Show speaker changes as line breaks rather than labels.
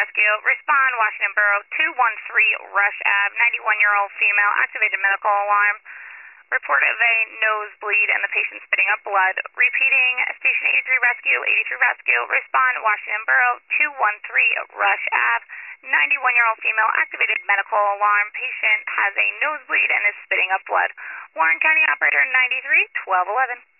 Rescue. Respond, Washington Borough, 213 Rush Ave, 91-year-old female, activated medical alarm. Report of a nosebleed and the patient spitting up blood. Repeating, Station 83 Rescue, 83 Rescue. Respond, Washington Borough, 213 Rush Ave, 91-year-old female, activated medical alarm. Patient has a nosebleed and is spitting up blood. Warren County Operator 93, 1211.